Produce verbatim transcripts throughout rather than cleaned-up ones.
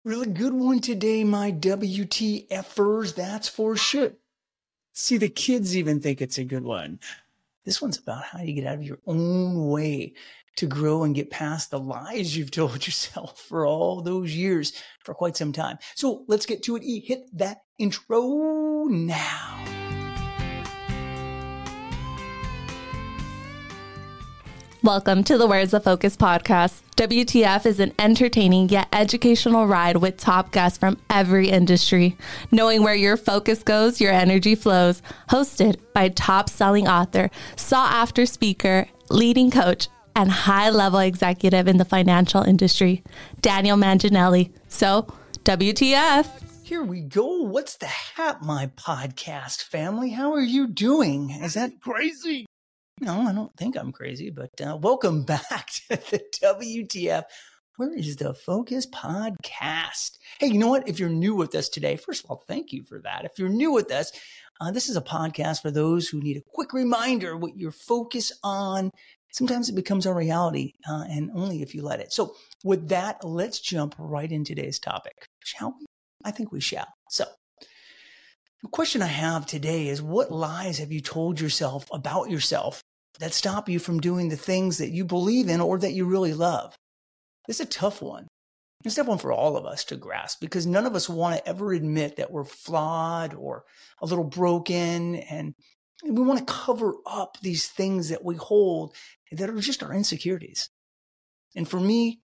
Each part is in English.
Really good one today, my W T Fers, that's for sure. See, the kids even think it's a good one. This one's about how you get out of your own way to grow and get past the lies you've told yourself for all those years, for quite some time. So let's get to it. E, hit that intro now. Welcome to the Where's the Focus podcast. W T F is an entertaining yet educational ride with top guests from every industry. Knowing where your focus goes, your energy flows. Hosted by top-selling author, sought-after speaker, leading coach, and high-level executive in the financial industry, Daniel Manginelli. So, W T F. Here we go. What's the hat, my podcast family? How are you doing? Is that crazy? No, I don't think I'm crazy, but uh, welcome back to the W T F. Where is the Focus podcast? Hey, you know what? If you're new with us today, first of all, thank you for that. If you're new with us, uh, this is a podcast for those who need a quick reminder what you're focused on. Sometimes it becomes a reality, uh, and only if you let it. So with that, let's jump right into today's topic, shall we? I think we shall. So the question I have today is, what lies have you told yourself about yourself that stop you from doing the things that you believe in or that you really love? It's a tough one. It's a tough one for all of us to grasp because none of us want to ever admit that we're flawed or a little broken. And we want to cover up these things that we hold that are just our insecurities. And for me,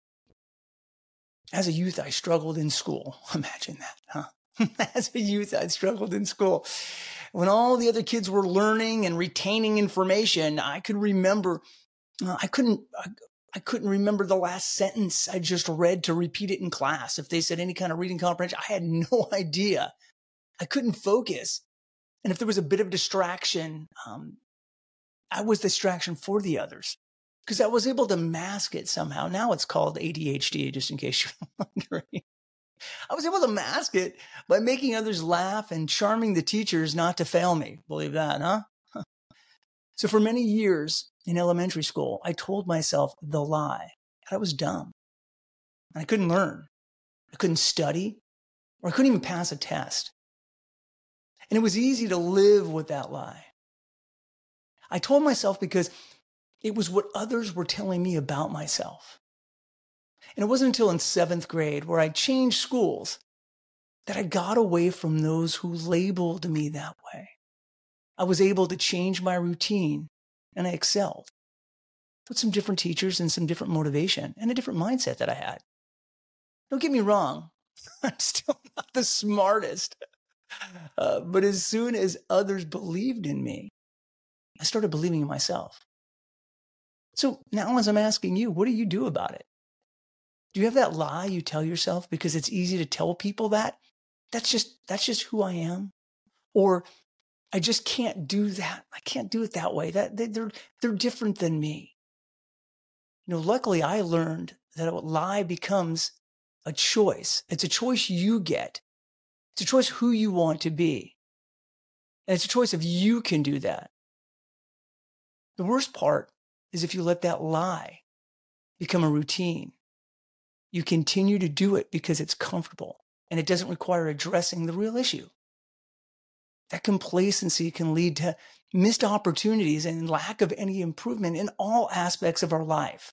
as a youth, I struggled in school. Imagine that, huh? As a youth, I struggled in school. When all the other kids were learning and retaining information, I could remember, uh, I couldn't, I, I couldn't remember the last sentence I just read to repeat it in class. If they said any kind of reading comprehension, I had no idea. I couldn't focus. And if there was a bit of distraction, um, I was the distraction for the others because I was able to mask it somehow. Now it's called A D H D, just in case you're wondering. I was able to mask it by making others laugh and charming the teachers not to fail me. Believe that, huh? So for many years in elementary school, I told myself the lie that I was dumb. And I couldn't learn. I couldn't study, or I couldn't even pass a test. And it was easy to live with that lie. I told myself because it was what others were telling me about myself. And it wasn't until in seventh grade where I changed schools that I got away from those who labeled me that way. I was able to change my routine and I excelled with some different teachers and some different motivation and a different mindset that I had. Don't get me wrong. I'm still not the smartest. Uh, but as soon as others believed in me, I started believing in myself. So now as I'm asking you, what do you do about it? Do you have that lie you tell yourself because it's easy to tell people that? That's just that's just who I am. Or I just can't do that. I can't do it that way. That they, they're they're different than me. You know, luckily I learned that a lie becomes a choice. It's a choice you get. It's a choice who you want to be. And it's a choice if you can do that. The worst part is if you let that lie become a routine. You continue to do it because it's comfortable and it doesn't require addressing the real issue. That complacency can lead to missed opportunities and lack of any improvement in all aspects of our life.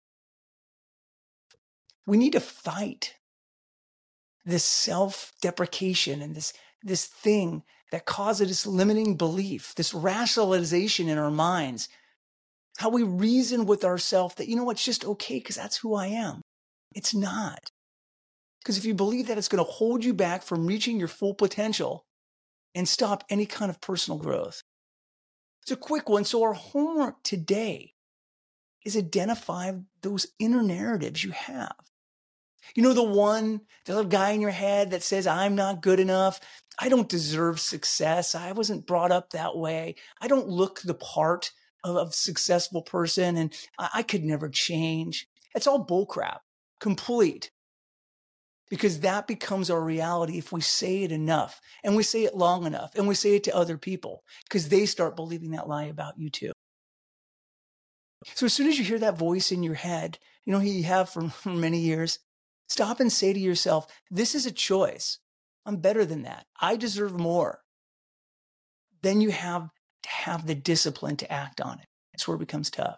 We need to fight this self-deprecation and this, this thing that causes this limiting belief, this rationalization in our minds, how we reason with ourselves that, you know, it's just okay because that's who I am. It's not. Because if you believe that, it's going to hold you back from reaching your full potential and stop any kind of personal growth. It's a quick one. So our homework today is identify those inner narratives you have. You know, the one, the little guy in your head that says, I'm not good enough. I don't deserve success. I wasn't brought up that way. I don't look the part of a successful person and I, I could never change. It's all bullcrap. Complete. Because that becomes our reality if we say it enough and we say it long enough and we say it to other people because they start believing that lie about you too. So as soon as you hear that voice in your head, you know, who you have for, for many years Stop and say to yourself, this is a choice. I'm better than that. I deserve more. Then you have to have the discipline to act on it. That's where it becomes tough.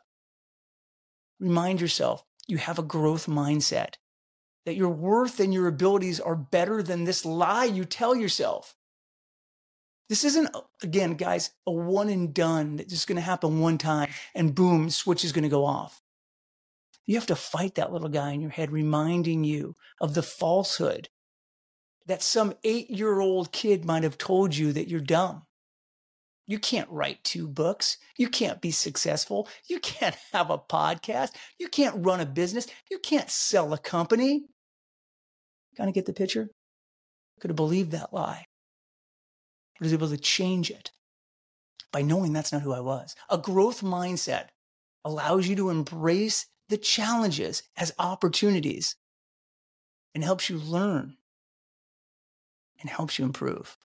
Remind yourself you have a growth mindset, that your worth and your abilities are better than this lie you tell yourself. This isn't, again, guys, a one and done that's just going to happen one time and boom, switch is going to go off. You have to fight that little guy in your head, reminding you of the falsehood that some eight-year-old kid might have told you that you're dumb. You can't write two books. You can't be successful. You can't have a podcast. You can't run a business. You can't sell a company. Kind of get the picture? Could have believed that lie. But I was able to change it by knowing that's not who I was. A growth mindset allows you to embrace the challenges as opportunities and helps you learn and helps you improve.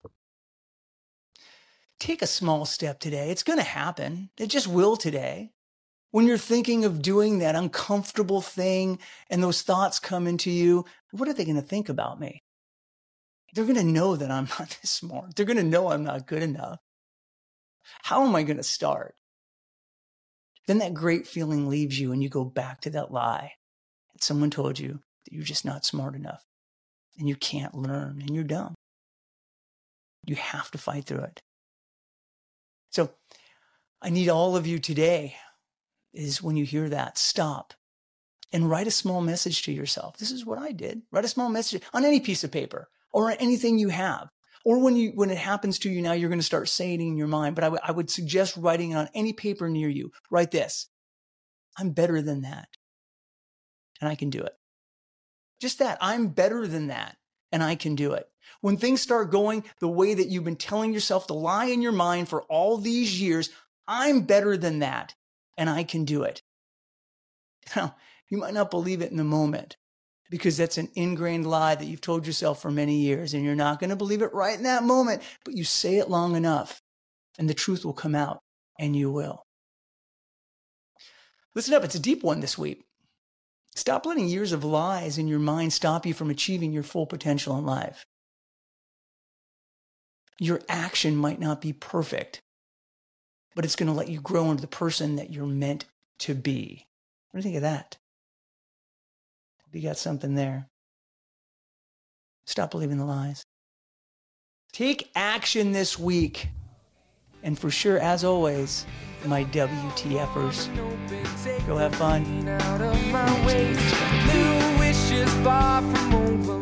Take a small step today. It's going to happen. It just will today. When you're thinking of doing that uncomfortable thing and those thoughts come into you, what are they going to think about me? They're going to know that I'm not this smart. They're going to know I'm not good enough. How am I going to start? Then that great feeling leaves you and you go back to that lie that someone told you that you're just not smart enough and you can't learn and you're dumb. You have to fight through it. So I need all of you today is when you hear that, stop and write a small message to yourself. This is what I did. Write a small message on any piece of paper or on anything you have. Or when you when it happens to you now, you're going to start saying it in your mind. But I, w- I would suggest writing it on any paper near you. Write this. I'm better than that. And I can do it. Just that. I'm better than that. And I can do it. When things start going the way that you've been telling yourself to lie in your mind for all these years, I'm better than that. And I can do it. Now, you might not believe it in the moment because that's an ingrained lie that you've told yourself for many years and you're not going to believe it right in that moment, but you say it long enough and the truth will come out and you will. Listen up, it's a deep one this week. Stop letting years of lies in your mind stop you from achieving your full potential in life. Your action might not be perfect, but it's going to let you grow into the person that you're meant to be. What do you think of that? You got something there. Stop believing the lies. Take action this week. And for sure, as always, my W T Fers, go have fun. Little wishes far from over.